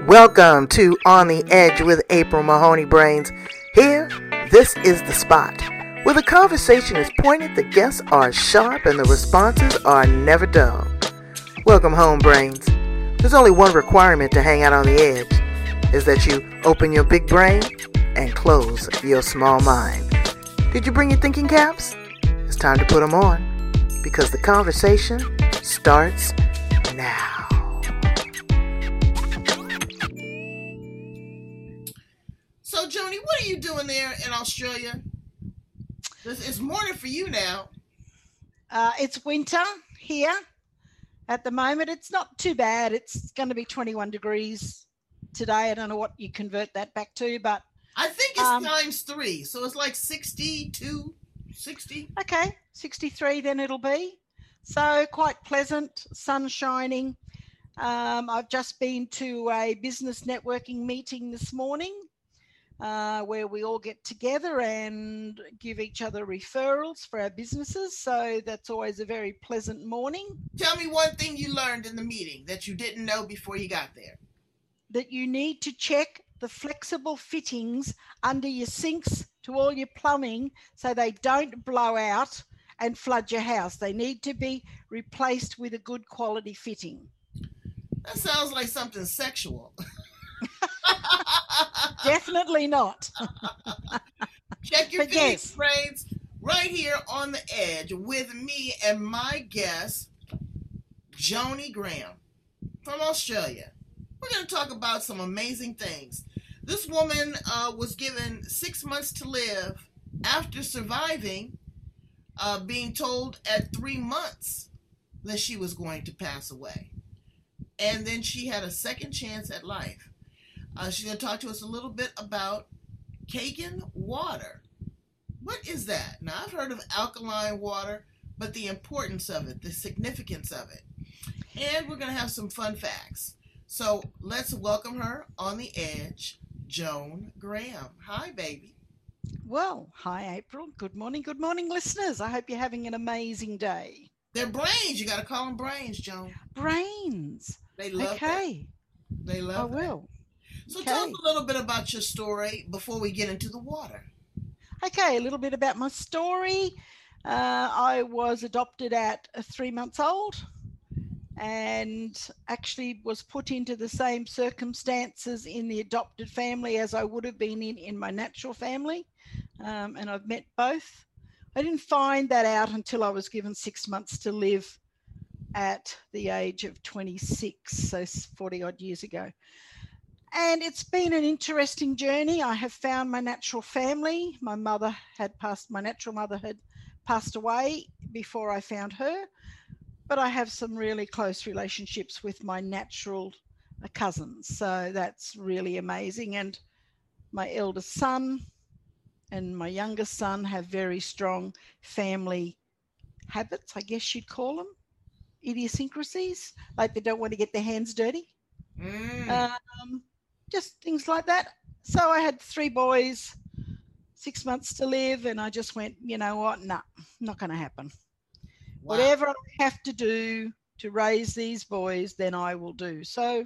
Welcome to On the Edge with April Mahoney Brains. Here, this is the spot where the conversation is pointed, the guests are sharp, and the responses are never dull. Welcome home, Brains. There's only one requirement to hang out on the edge, is that you open your big brain and close your small mind. Did you bring your thinking caps? It's time to put them on, because the conversation starts now. So, Joni, what are you doing there in Australia? It's morning for you now. It's winter here at the moment. It's not too bad. It's going to be 21 degrees today. I don't know what you convert that back to, but I think it's times 3, so it's like 62, 60. Okay, 63 then it'll be. So quite pleasant, sun shining. I've just been to a business networking meeting this morning where we all get together and give each other referrals for our businesses. So that's always a very pleasant morning. Tell me one thing you learned in the meeting that you didn't know before you got there. That you need to check the flexible fittings under your sinks to all your plumbing so they don't blow out and flood your house. They need to be replaced with a good quality fitting. That sounds like something sexual. Definitely not. Check your feelings, Brains, right here on the edge with me and my guest, Joni Graham from Australia. We're going to talk about some amazing things. This woman was given 6 months to live after surviving, being told at 3 months that she was going to pass away. And then she had a second chance at life. She's going to talk to us a little bit about Kangen water. What is that? Now, I've heard of alkaline water, but the importance of it, the significance of it. And we're going to have some fun facts. So let's welcome her on the edge, Joan Graham. Hi, baby. Well, hi, April. Good morning, listeners. I hope you're having an amazing day. They're brains. You got to call them brains, Joan. Brains. They love that. They love I will. So tell us a little bit about your story before we get into the water. Okay, a little bit about my story. I was adopted at 3 months old and actually was put into the same circumstances in the adopted family as I would have been in my natural family. And I've met both. I didn't find that out until I was given 6 months to live at the age of 26, so 40 odd years ago. And it's been an interesting journey. I have found my natural family. My natural mother had passed away before I found her, but I have some really close relationships with my natural cousins. So that's really amazing. And my eldest son and my youngest son have very strong family habits, I guess you'd call them, idiosyncrasies, like they don't want to get their hands dirty. Just things like that. So I had 3 boys, 6 months to live, and I just went, you know what? Nah, not going to happen. Wow. Whatever I have to do to raise these boys, then I will do. So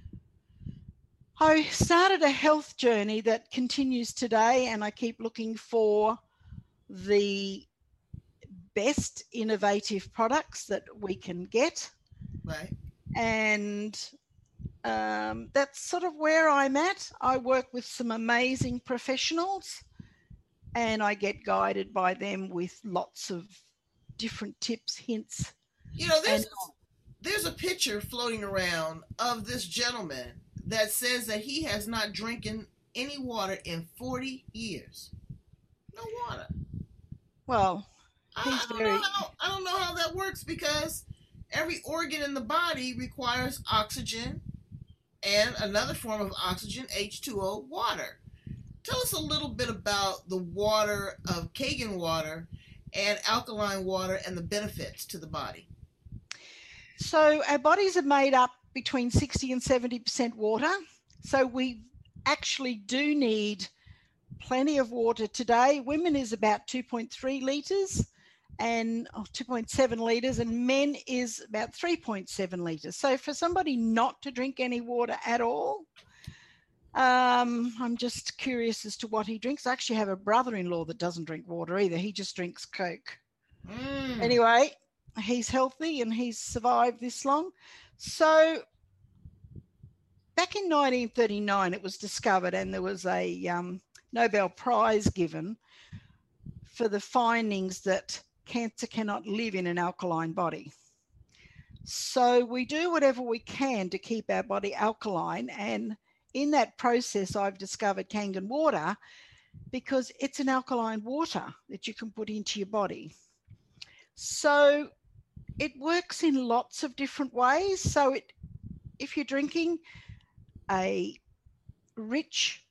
I started a health journey that continues today, and I keep looking for the best innovative products that we can get. Right. And that's sort of where I'm at. I work with some amazing professionals and I get guided by them with lots of different tips, hints. You know, there's a picture floating around of this gentleman that says that he has not drinking any water in 40 years. No water. Well, I don't know how that works, because every organ in the body requires oxygen and another form of oxygen, H2O, water. Tell us a little bit about the water of Kangen water and alkaline water and the benefits to the body. So our bodies are made up between 60 and 70% water. So we actually do need plenty of water today. Women is about 2.3 litres and 2.7 litres, and men is about 3.7 litres. So for somebody not to drink any water at all, I'm just curious as to what he drinks. I actually have a brother-in-law that doesn't drink water either. He just drinks Coke. Anyway, he's healthy and he's survived this long. So back in 1939, it was discovered, and there was a Nobel Prize given for the findings that cancer cannot live in an alkaline body. So we do whatever we can to keep our body alkaline, and in that process, I've discovered Kangen water because it's an alkaline water that you can put into your body. So it works in lots of different ways. So if you're drinking a rich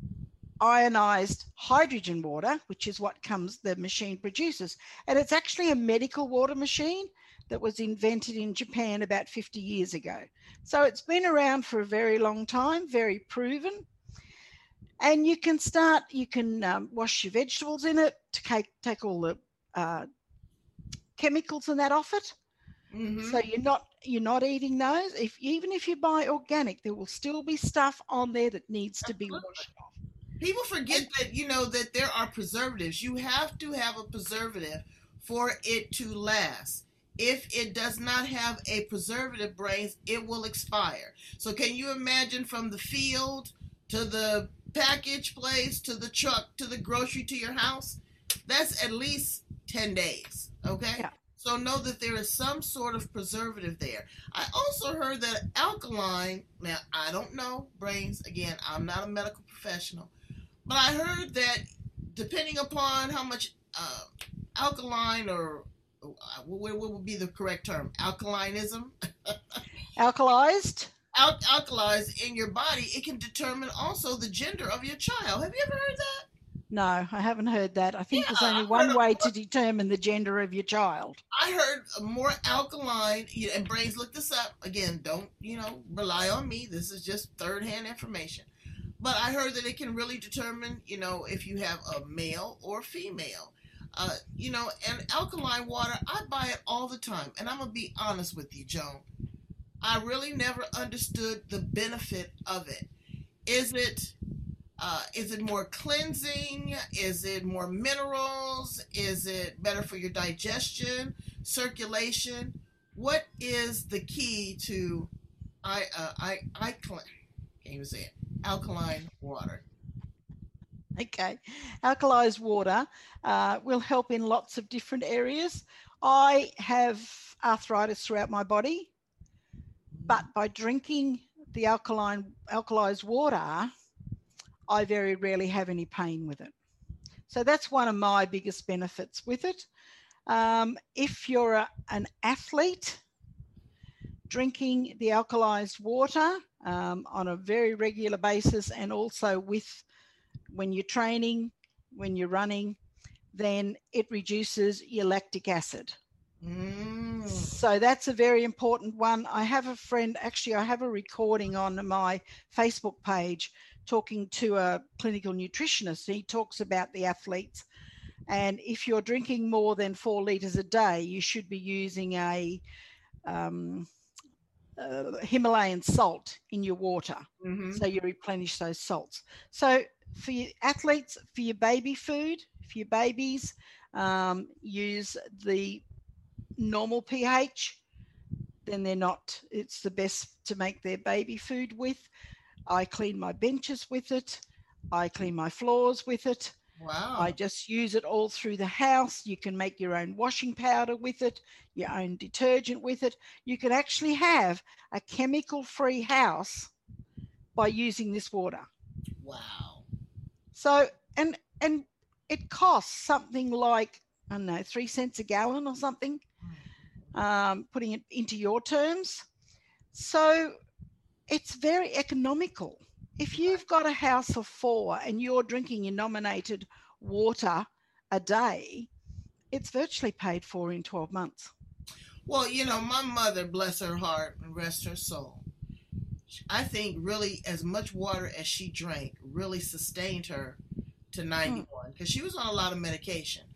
ionized hydrogen water, which is what the machine produces, and it's actually a medical water machine that was invented in Japan about 50 years ago. So it's been around for a very long time, very proven. And you can wash your vegetables in it to take all the chemicals and that off it. So you're not eating those. Even if you buy organic, there will still be stuff on there that needs to be washed off. People forget that, that there are preservatives. You have to have a preservative for it to last. If it does not have a preservative, Brains, it will expire. So can you imagine, from the field to the package place to the truck to the grocery to your house? That's at least 10 days, okay? Yeah. So know that there is some sort of preservative there. I also heard that alkaline, now I don't know, Brains, again, I'm not a medical professional, but I heard that depending upon how much alkaline, or what would be the correct term? Alkalinism? Alkalized? Alkalized in your body, it can determine also the gender of your child. Have you ever heard that? No, I haven't heard that. I think there's only one way to determine the gender of your child. I heard more alkaline, and Brains, look this up. Again, don't, rely on me. This is just third-hand information. But I heard that it can really determine, if you have a male or female. And alkaline water, I buy it all the time. And I'm going to be honest with you, Joan. I really never understood the benefit of it. Is it more cleansing? Is it more minerals? Is it better for your digestion, circulation? What is the key to can't even say it, alkaline water? Okay, alkalized water will help in lots of different areas. I have arthritis throughout my body, but by drinking the alkalized water, I very rarely have any pain with it. So that's one of my biggest benefits with it. If you're an athlete, drinking the alkalized water on a very regular basis, and also when you're training, when you're running, then it reduces your lactic acid. So that's a very important one. I have a friend, actually I have a recording on my Facebook page talking to a clinical nutritionist. He talks about the athletes, and if you're drinking more than 4 litres a day, you should be using a Himalayan salt in your water. So you replenish those salts. So for your athletes, for your baby food, for your babies, use the normal pH, then it's the best to make their baby food with. I clean my benches with it. I clean my floors with it. Wow. I just use it all through the house. You can make your own washing powder with it, your own detergent with it. You can actually have a chemical-free house by using this water. Wow. So, and it costs something like, I don't know, 3 cents a gallon or something, putting it into your terms. So it's very economical. If you've got a house of 4 and you're drinking your nominated water a day, it's virtually paid for in 12 months. Well, my mother, bless her heart and rest her soul, I think really as much water as she drank really sustained her to 91, because she was on a lot of medication.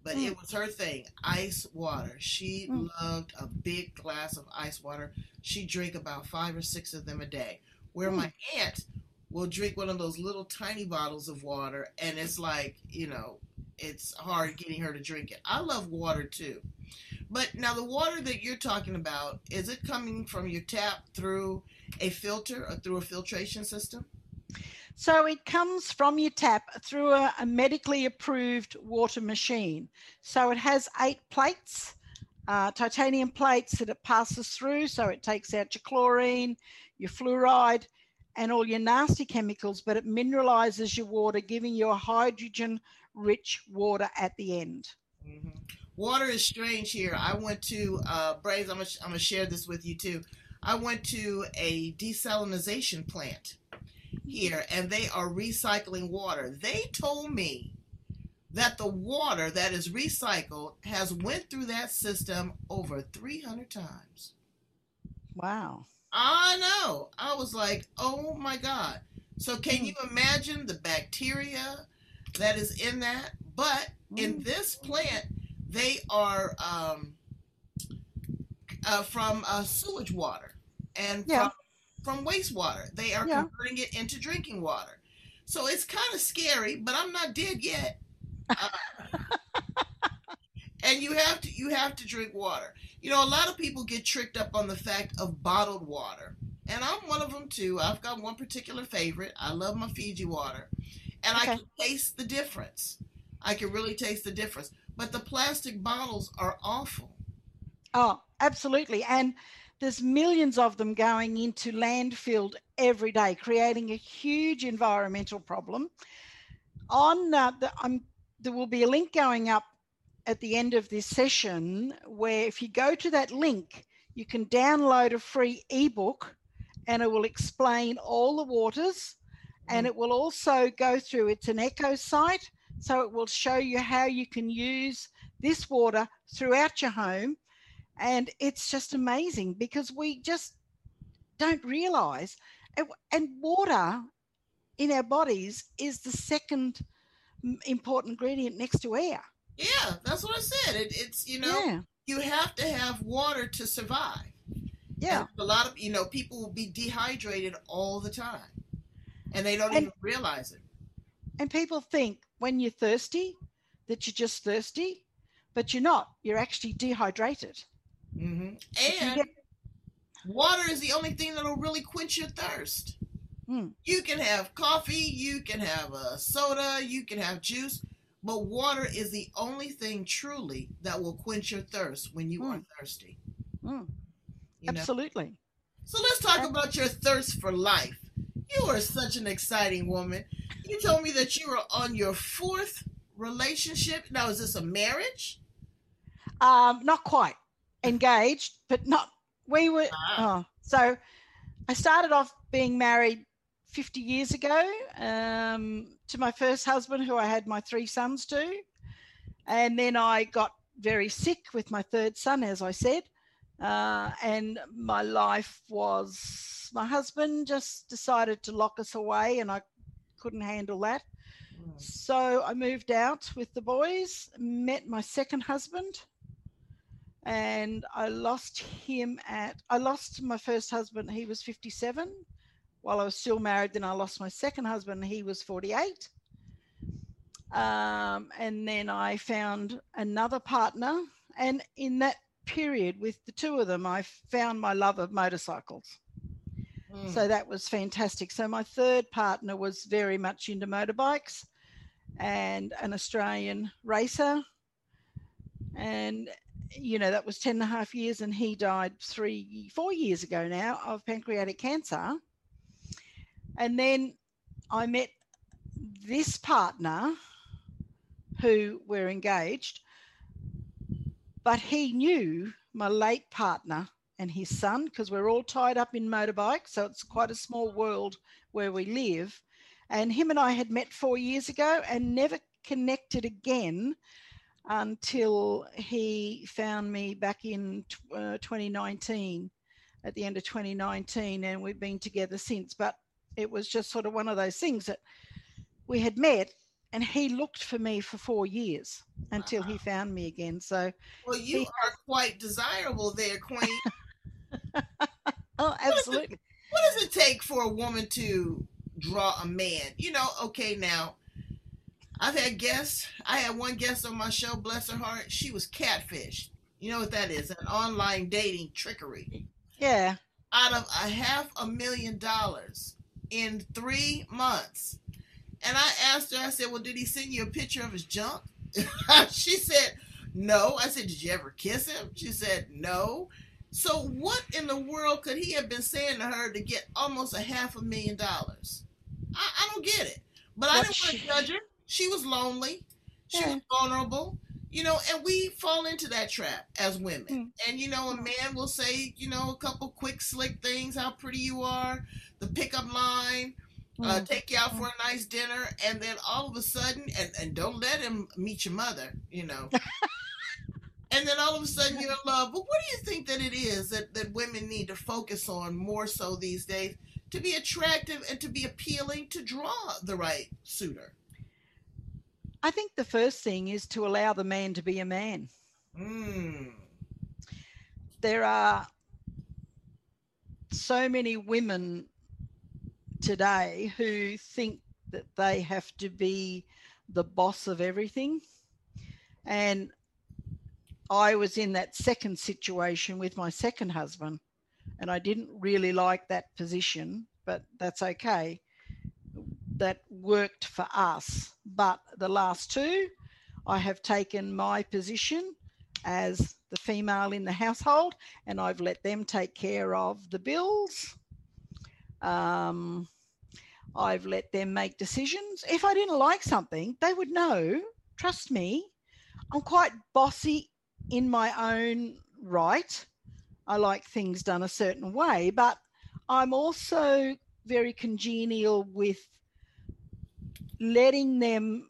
but it was her thing. Ice water. She loved a big glass of ice water. She drank about 5 or 6 of them a day. Where my aunt will drink one of those little tiny bottles of water, and it's like, it's hard getting her to drink it. I love water too. But now the water that you're talking about, is it coming from your tap through a filter or through a filtration system? So it comes from your tap through a medically approved water machine. So it has 8 plates, titanium plates that it passes through. So it takes out your chlorine, your fluoride, and all your nasty chemicals, but it mineralizes your water, giving you a hydrogen-rich water at the end. Mm-hmm. Water is strange here. I went to, Braves, I'm going to share this with you too. I went to a desalinization plant here, and they are recycling water. They told me that the water that is recycled has went through that system over 300 times. Wow. I know. I was like, oh my God. So can you imagine the bacteria that is in that? But in this plant, they are from sewage water and from wastewater. They are converting it into drinking water. So it's kind of scary, but I'm not dead yet. And you have to drink water. A lot of people get tricked up on the fact of bottled water. And I'm one of them too. I've got one particular favorite. I love my Fiji water. And I can taste the difference. I can really taste the difference. But the plastic bottles are awful. Oh, absolutely. And there's millions of them going into landfill every day, creating a huge environmental problem. There will be a link going up at the end of this session where if you go to that link, you can download a free ebook and it will explain all the waters, and it will also go through, it's an eco site, so it will show you how you can use this water throughout your home. And it's just amazing because we just don't realize, and water in our bodies is the second important ingredient next to air. Yeah, that's what I said. It's you have to have water to survive. Yeah. And a lot of, people will be dehydrated all the time and they don't even realize it. And people think when you're thirsty that you're just thirsty, but you're not. You're actually dehydrated. Mm-hmm. And water is the only thing that'll really quench your thirst. You can have coffee, you can have a soda, you can have juice, but water is the only thing truly that will quench your thirst when you are thirsty. Absolutely. So let's talk about your thirst for life. You are such an exciting woman. You told me that you were on your 4th relationship. Now, is this a marriage? Not quite. Engaged, but not. We were. So I started off being married 50 years ago to my first husband, who I had my 3 sons to. And then I got very sick with my 3rd son, as I said. And my life was, my husband just decided to lock us away and I couldn't handle that. So I moved out with the boys, met my 2nd husband, and I lost my first husband. He was 57 while I was still married. Then I lost my 2nd husband. He was 48. And then I found another partner. And in that period with the 2 of them, I found my love of motorcycles. So that was fantastic. So my 3rd partner was very much into motorbikes and an Australian racer. And that was 10.5 years, and he died 4 years ago now of pancreatic cancer. And then I met this partner who we're engaged, but he knew my late partner and his son, because we're all tied up in motorbikes. So it's quite a small world where we live. And him and I had met 4 years ago and never connected again until he found me back in 2019, at the end of 2019, and we've been together since. But it was just sort of one of those things that we had met and he looked for me for 4 years until he found me again. So, well, you are quite desirable there, Queen. oh, absolutely. What does it take for a woman to draw a man? Okay, now I've had guests. I had one guest on my show, bless her heart. She was catfished. You know what that is? An online dating trickery. Yeah. Out of $500,000 in 3 months. And I asked her, I said, well, did he send you a picture of his junk? She said, no. I said, did you ever kiss him? She said, no. So what in the world could he have been saying to her to get almost $500,000? I don't get it. But I didn't want to judge her. She was lonely. She was vulnerable. And we fall into that trap as women. And, a man will say, a couple quick, slick things, how pretty you are, the pickup line, take you out for a nice dinner, and then all of a sudden, and don't let him meet your mother, and then all of a sudden you're in love. But what do you think that it is that women need to focus on more so these days to be attractive and to be appealing to draw the right suitor? I think the first thing is to allow the man to be a man. There are so many women today who think that they have to be the boss of everything. And I was in that second situation with my second husband, and I didn't really like that position, but that's okay. That worked for us. But the last two, I have taken my position as the female in the household, and I've let them take care of the bills. I've let them make decisions. If I didn't like something, they would know. Trust me, I'm quite bossy in my own right. I like things done a certain way, but I'm also very congenial with letting them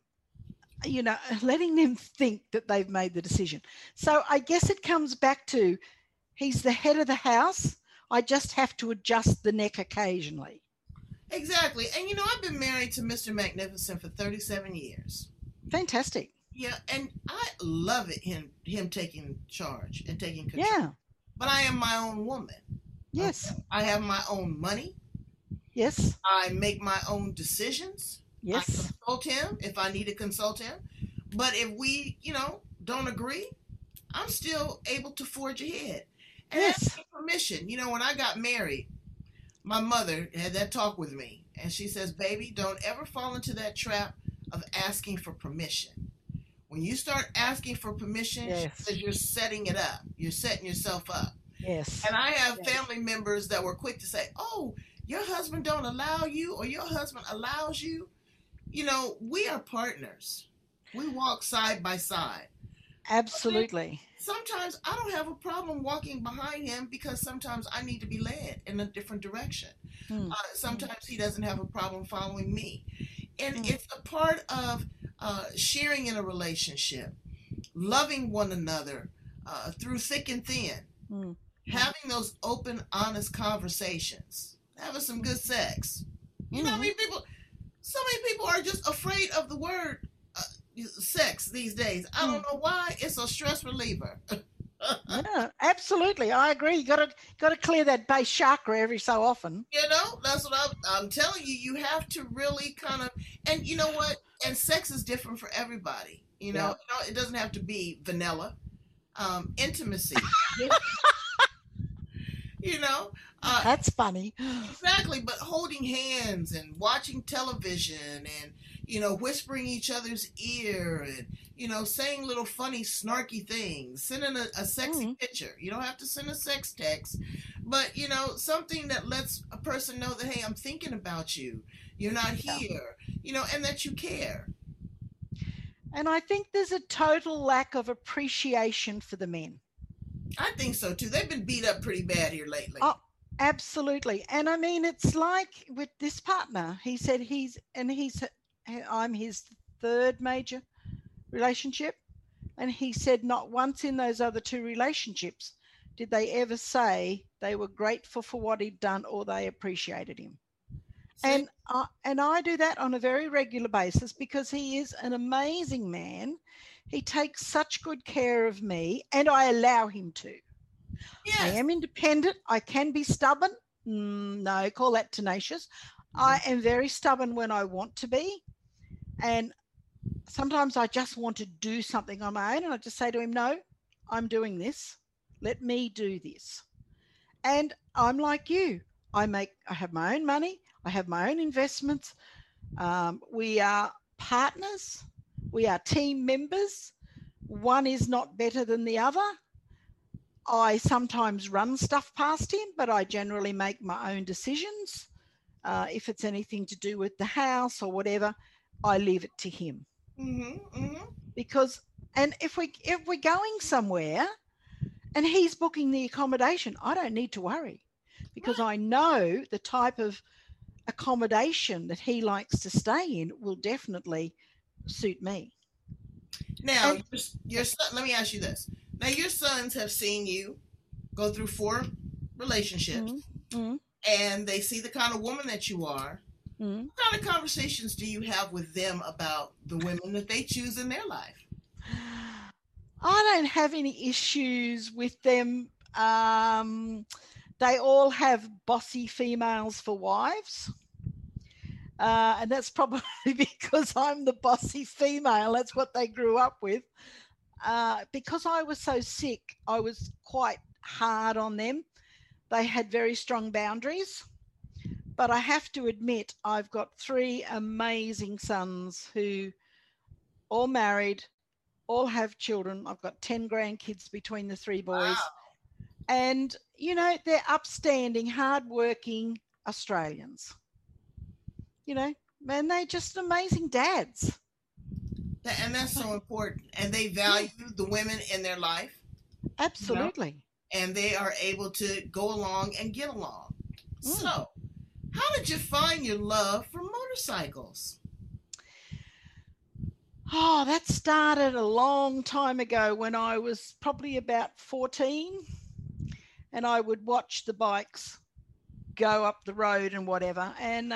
think that they've made the decision. So I guess it comes back to, he's the head of the house. I just have to adjust the neck occasionally. Exactly. And I've been married to Mr. Magnificent for 37 years. Fantastic. Yeah, and I love it, him taking charge and taking control. Yeah. But I am my own woman. Yes. I have my own money. Yes. I make my own decisions. Yes. I consult him if I need to consult him. But if we, don't agree, I'm still able to forge ahead. And ask permission. When I got married, my mother had that talk with me. And she says, baby, don't ever fall into that trap of asking for permission. When you start asking for permission, she says you're setting it up. You're setting yourself up. Yes. And I have family members that were quick to say, oh, your husband don't allow you, or your husband allows you. We are partners. We walk side by side. Absolutely. Sometimes I don't have a problem walking behind him because sometimes I need to be led in a different direction. Sometimes he doesn't have a problem following me. And it's a part of sharing in a relationship, loving one another through thick and thin, having those open, honest conversations, having some good sex. You know how many people, so many people are just afraid of the word sex these days. I don't know why. It's a stress reliever. Yeah, absolutely. I agree. You got to clear that base chakra every so often. That's what I'm telling you. You have to really kind of, and you know what? And sex is different for everybody. It doesn't have to be vanilla. Intimacy. That's funny. Exactly. But holding hands and watching television and, whispering each other's ear and, saying little funny, snarky things, sending a sexy picture. You don't have to send a sex text, but, something that lets a person know that, hey, I'm thinking about you. You're not here, and that you care. And I think there's a total lack of appreciation for the men. I think so, too. They've been beat up pretty bad here lately. Oh, absolutely. And I mean, it's like with this partner, he said I'm his third major relationship. And he said not once in those other two relationships did they ever say they were grateful for what he'd done or they appreciated him. And I do that on a very regular basis because he is an amazing man. He takes such good care of me, and I allow him to. Yes. I am independent. I can be stubborn. No, call that tenacious. I am very stubborn when I want to be. And sometimes I just want to do something on my own, and I just say to him, no, I'm doing this. Let me do this. And I'm like you. I have my own money. I have my own investments. We are partners. We are team members. One is not better than the other. I sometimes run stuff past him, but I generally make my own decisions. If it's anything to do with the house or whatever, I leave it to him. Because, and if we're going somewhere and he's booking the accommodation, I don't need to worry because I know the type of accommodation that he likes to stay in will definitely suit me. Now, your son, let me ask you this. Now, your sons have seen you go through 4 relationships, and they see the kind of woman that you are. What kind of conversations do you have with them about the women that they choose in their life? I don't have any issues with them. They all have bossy females for wives. And that's probably because I'm the bossy female. That's what they grew up with. Because I was so sick, I was quite hard on them. They had very strong boundaries. But I have to admit, I've got 3 amazing sons who all married, all have children. I've got 10 grandkids between the 3 boys. Wow. And, you know, they're upstanding, hardworking Australians. You know, and they're just amazing dads. And that's so important. And they value the women in their life. Absolutely. You know? And they are able to go along and get along. So, how did you find your love for motorcycles? Oh, that started a long time ago when I was probably about 14. And I would watch the bikes go up the road and whatever. And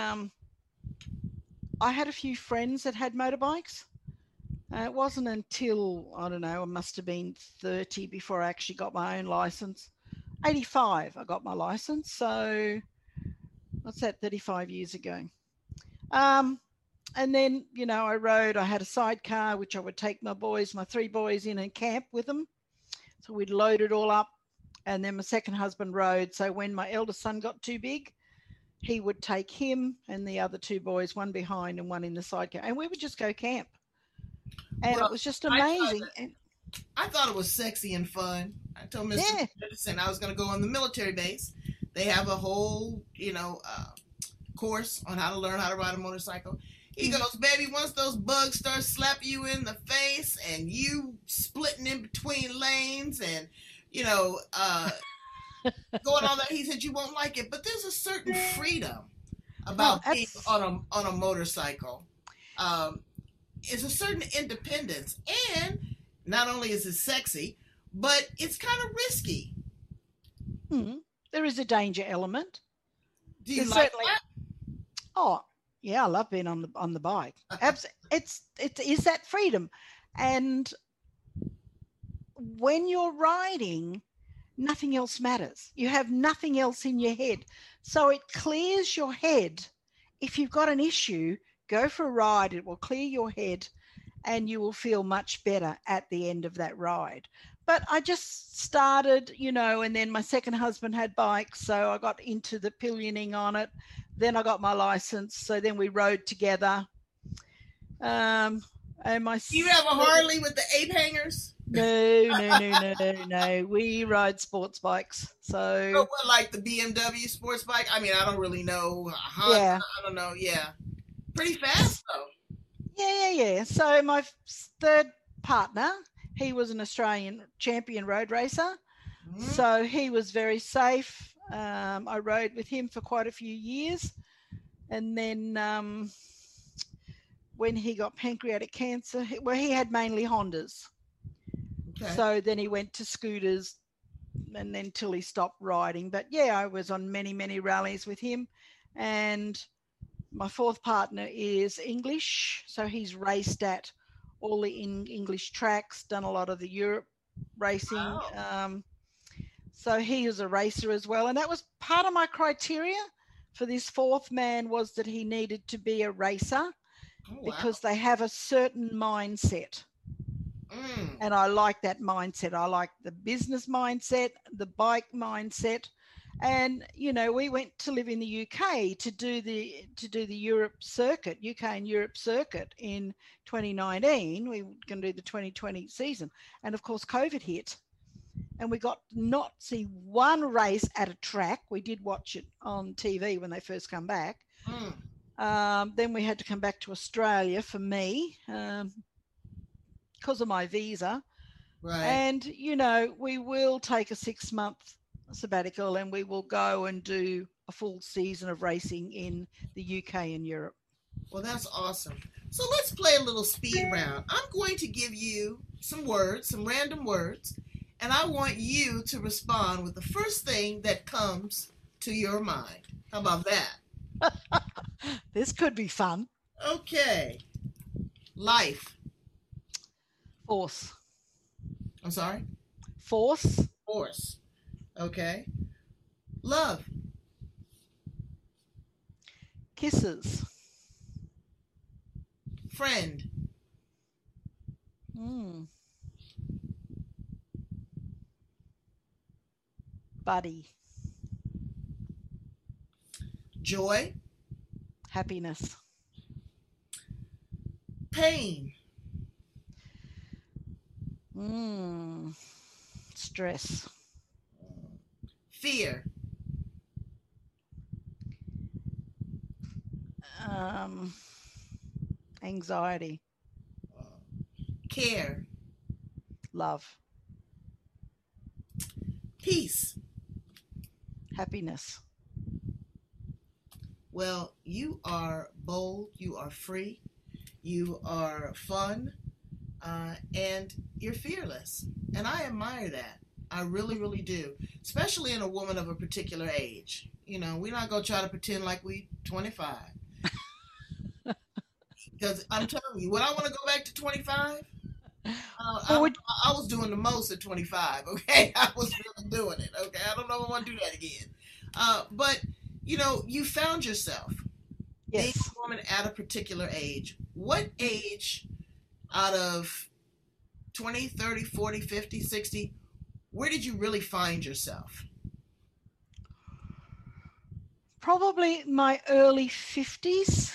I had a few friends that had motorbikes. It wasn't until, I don't know, I must have been 30 before I actually got my own license. 85, I got my license. So what's that, 35 years ago? And then, you know, I rode, I had a sidecar, which I would take my 3 boys in and camp with them. So we'd load it all up. And then my second husband rode. So when my eldest son got too big, he would take him and the other 2 boys, one behind and one in the sidecar. And we would just go camp. And it was just amazing. I thought it was sexy and fun. I told Mr. Jefferson I was going to go on the military base. They have a whole, you know, course on how to learn how to ride a motorcycle. He goes, baby, once those bugs start slapping you in the face and you splitting in between lanes and, you know, going on that, he said you won't like it. But there's a certain freedom about being on a motorcycle. It's a certain independence, and not only is it sexy, but it's kind of risky. There is a danger element. Do you like that? Oh, yeah, I love being on the bike. It is that freedom, and when you're riding, nothing else matters. You have nothing else in your head, so it clears your head. If you've got an issue, go for a ride. It will clear your head and you will feel much better at the end of that ride. But I just started, you know, and then my second husband had bikes, so I got into the pillioning on it. Then I got my license, so then we rode together. And you have a Harley with the 8 hangers? No. We ride sports bikes. So what, like the BMW sports bike? I mean, I don't really know. I don't know. Yeah. Pretty fast, though. Yeah. So my third partner, he was an Australian champion road racer. So he was very safe. I rode with him for quite a few years. And then when he got pancreatic cancer, he had mainly Hondas. Okay. So then he went to scooters and then till he stopped riding. But yeah, I was on many, many rallies with him. And My fourth partner is English, so he's raced at all the English tracks, done a lot of the Europe racing. Wow. So he is a racer as well. And that was part of my criteria for this fourth man, was that he needed to be a racer. Oh, wow. Because they have a certain mindset. And I like that mindset. I like the business mindset, the bike mindset. And, you know, we went to live in the UK to do the Europe circuit, UK and Europe circuit in 2019. We were going to do the 2020 season. And of course, COVID hit. And we got to not see one race at a track. We did watch it on TV when they first come back. Then we had to come back to Australia for me because of my visa. Right. And, you know, we will take a 6-month sabbatical and we will go and do a full season of racing in the UK and Europe. Well, that's awesome. So let's play a little speed round. I'm going to give you some words, some random words, and I want you to respond with the first thing that comes to your mind. How about that? This could be fun. Okay. Life. Force. I'm sorry? Force. Force. Okay. Love. Kisses. Friend. Buddy. Joy. Happiness. Pain. Stress. Fear. Anxiety. Care. Love. Peace. Happiness. Well, you are bold, you are free, you are fun, and you're fearless. And I admire that. I really, really do. Especially in a woman of a particular age. You know, we're not going to try to pretend like we 25. Because I'm telling you, would I want to go back to 25? I was doing the most at 25, okay? I was really doing it, okay? I don't know if I want to do that again. But, you know, you found yourself. Yes. Being a woman at a particular age. What age out of 20, 30, 40, 50, 60, where did you really find yourself? Probably my early 50s.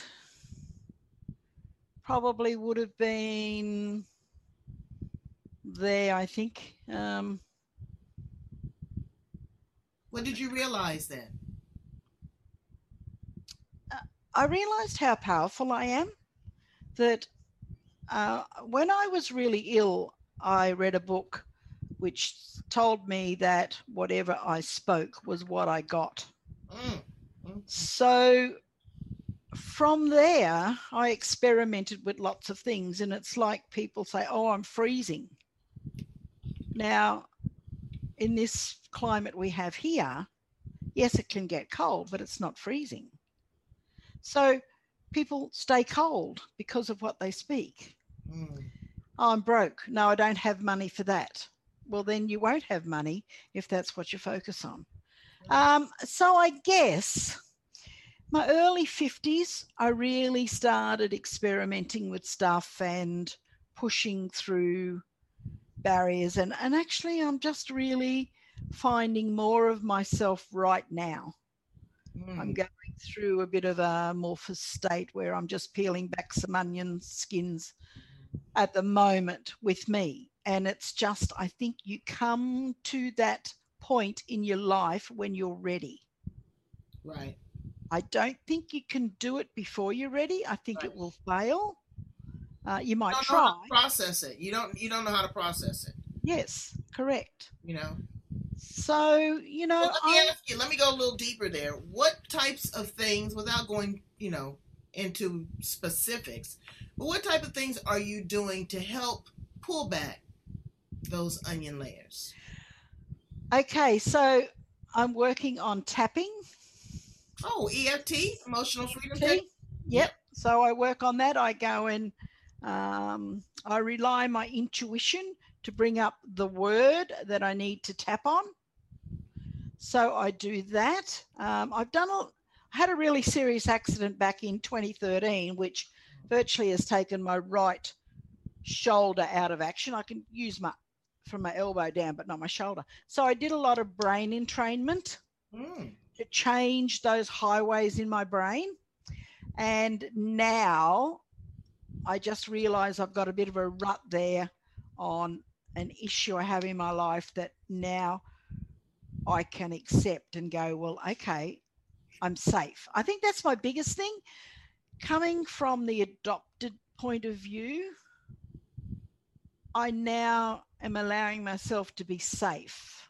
Probably would have been there, I think. When did you realize then? I realized how powerful I am. That when I was really ill, I read a book which told me that whatever I spoke was what I got. So from there, I experimented with lots of things, and it's like people say, oh, I'm freezing. Now, in this climate we have here, yes, it can get cold, but it's not freezing. So people stay cold because of what they speak. Oh, I'm broke. No, I don't have money for that. Well, then you won't have money if that's what you focus on. So I guess my early 50s, I really started experimenting with stuff and pushing through barriers. And actually, I'm just really finding more of myself right now. I'm going through a bit of a amorphous state where I'm just peeling back some onion skins at the moment with me. And it's just, I think you come to that point in your life when you're ready. Right. I don't think you can do it before you're ready. I think it will fail. You might try. Know how to process it. You don't know how to process it. Yes, correct. You know. So, you know, well, let me go a little deeper there. What types of things, without going, you know, into specifics, but what type of things are you doing to help pull back those onion layers? Okay, so I'm working on tapping. Oh, EFT, emotional freedom technique. Yep. So I work on that. I go and I rely on my intuition to bring up the word that I need to tap on. So I do that. I had a really serious accident back in 2013, which virtually has taken my right shoulder out of action. I can use from my elbow down, but not my shoulder. So I did a lot of brain entrainment to change those highways in my brain. And now I just realize I've got a bit of a rut there on an issue I have in my life that now I can accept and go, well, okay, I'm safe. I think that's my biggest thing. Coming from the adopted point of view, I now am allowing myself to be safe.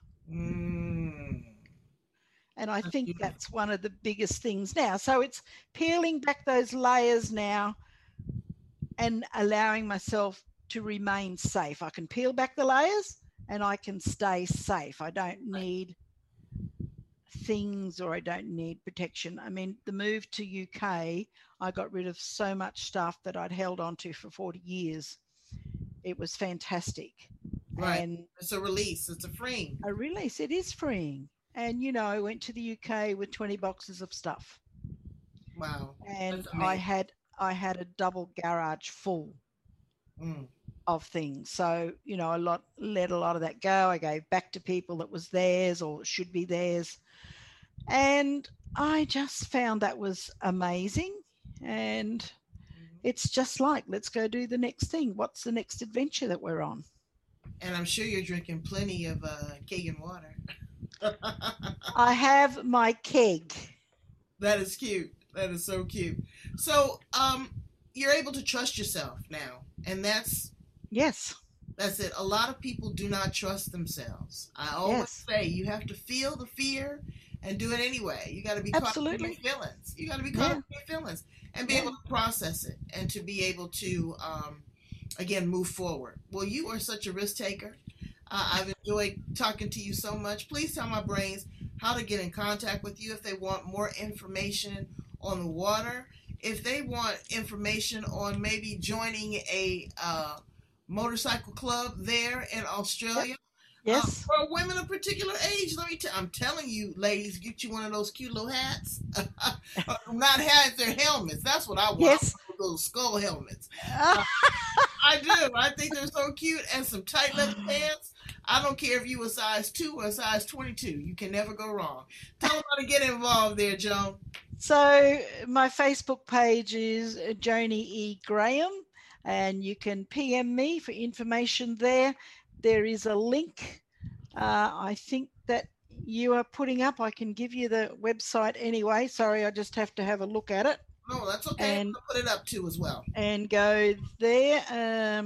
And I think that's one of the biggest things now. So it's peeling back those layers now and allowing myself to remain safe. I can peel back the layers and I can stay safe. I don't need things, or I don't need protection. I mean, the move to UK, I got rid of so much stuff that I'd held on to for 40 years. It was fantastic. Right. And it's a release. It's a freeing. A release. It is freeing. And, you know, I went to the UK with 20 boxes of stuff. Wow. And I had a double garage full of things. So, you know, let a lot of that go. I gave back to people that was theirs or should be theirs. And I just found that was amazing. And it's just like, let's go do the next thing. What's the next adventure that we're on? And I'm sure you're drinking plenty of Kangen water. I have my keg. That is cute. That is so cute. So you're able to trust yourself now. And that's it. A lot of people do not trust themselves. I always say you have to feel the fear and do it anyway. You got to be caught up in your feelings. You got to be caught up in your feelings and be able to process it and to be able to, again, move forward. Well, you are such a risk taker. I've enjoyed talking to you so much. Please tell my brains how to get in contact with you if they want more information on the water, if they want information on maybe joining a motorcycle club there in Australia. Yes. For women of particular age, I'm telling you, ladies, get you one of those cute little hats. Not hats, they're helmets. That's what I want. Yes. Those skull helmets. I do. I think they're so cute. And some tight leather pants. I don't care if you a size 2 or a size 22. You can never go wrong. Tell them how to get involved there, Joan. So my Facebook page is Joni E. Graham, and you can PM me for information there. There is a link, I think, that you are putting up. I can give you the website anyway. Sorry, I just have to have a look at it. No, that's okay. I'll put it up too as well. And go there.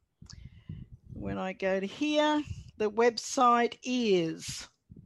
When I go to here, the website is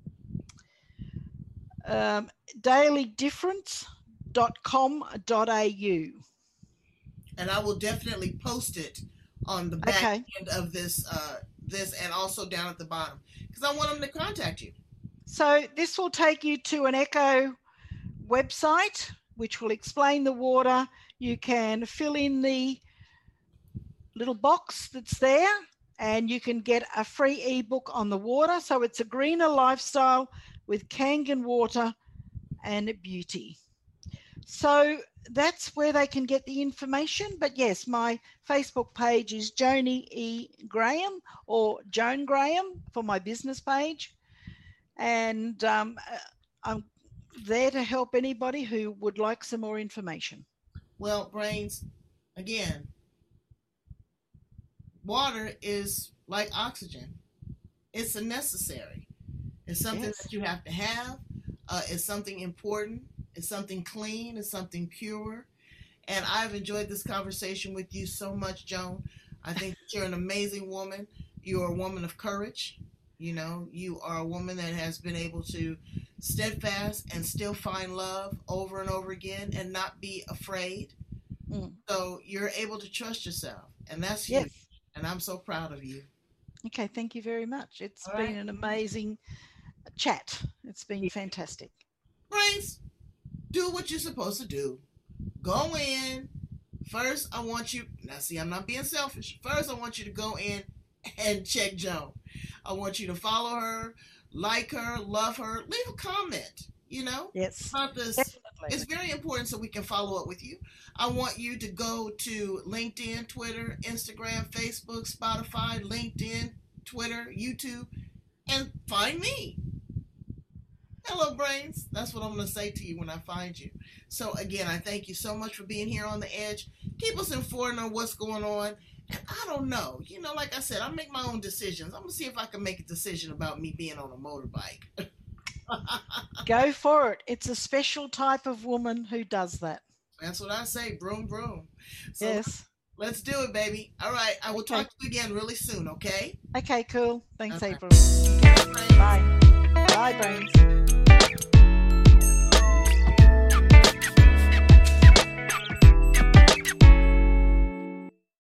dailydifference.com.au. And I will definitely post it on the back end of this and also down at the bottom, because I want them to contact you. So this will take you to an Echo website, which will explain the water. You can fill in the little box that's there, and you can get a free ebook on the water. So it's a greener lifestyle with Kangen water and beauty. So that's where they can get the information. But yes, my Facebook page is Joni E. Graham, or Joan Graham for my business page. And I'm there to help anybody who would like some more information. Well, Brains, again, water is like oxygen. It's a necessary. It's something that you have to have. It's something important. It's something clean. It's something pure. And I've enjoyed this conversation with you so much, Joan. I think that you're an amazing woman. You're a woman of courage. You know, you are a woman that has been able to steadfast and still find love over and over again and not be afraid. So you're able to trust yourself, and that's huge. And I'm so proud of you. Okay, thank you very much. It's been an amazing chat. It's been fantastic. Brains, do what you're supposed to do. Go in. First, I want you, now see, I'm not being selfish. First, I want you to go in and check Joan. I want you to follow her, like her, love her, leave a comment, you know? Yes. About this. Definitely. It's very important so we can follow up with you. I want you to go to LinkedIn, Twitter, Instagram, Facebook, Spotify, LinkedIn, Twitter, YouTube, and find me. Hello, brains. That's what I'm going to say to you when I find you. So, again, I thank you so much for being here on The Edge. Keep us informed on what's going on. And I don't know. You know, like I said, I make my own decisions. I'm going to see if I can make a decision about me being on a motorbike. Go for it. It's a special type of woman who does that. That's what I say. Broom, broom. So yes. Let's do it, baby. All right. I will talk to you again really soon, okay? Okay, cool. Thanks, okay. April. Okay. Bye. Bye, brains.